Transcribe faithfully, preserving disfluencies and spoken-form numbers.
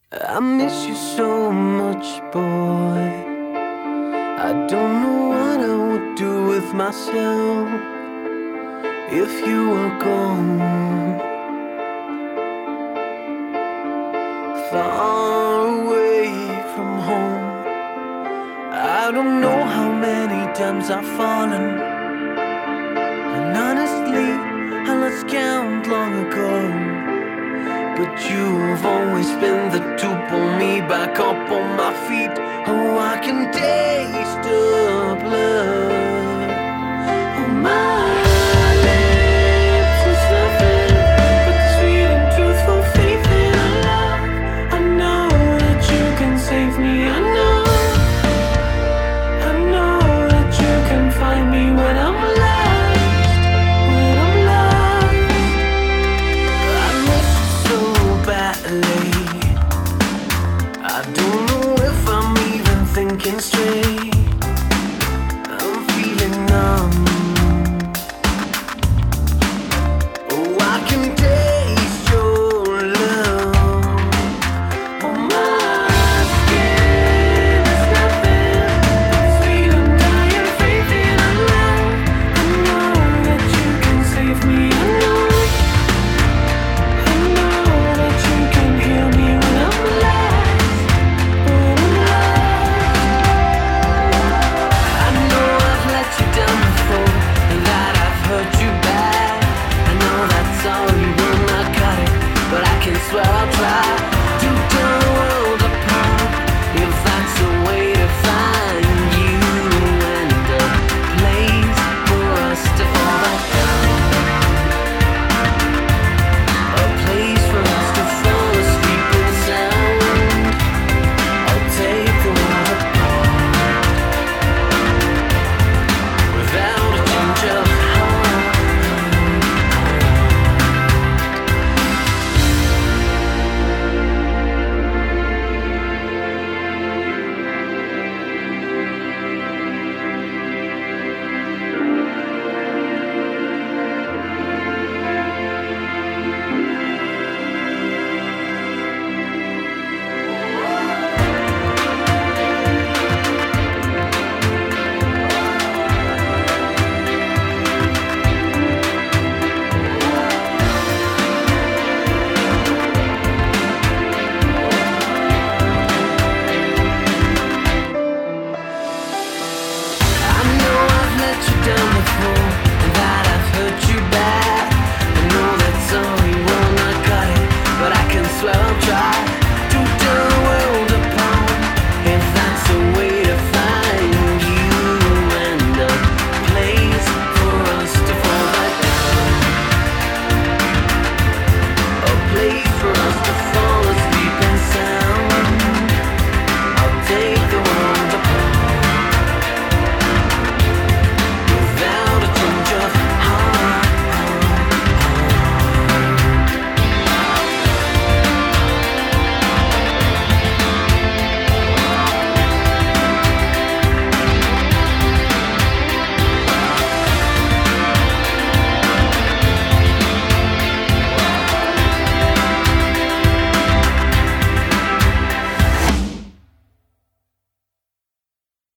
I miss you so much, boy. I don't know what I would do with myself if you were gone. Far away from home, I don't know how many times I've fallen, and honestly I lost count long ago. But you've always been the to pull me back up on my feet. Oh, I can taste the blood on my lips. It's nothing but the sweet and truthful faith in our love. I know that you can save me. I know, I know that you can find me when I'm lost, when I'm lost. I miss you so badly. I don't know if I'm even thinking straight.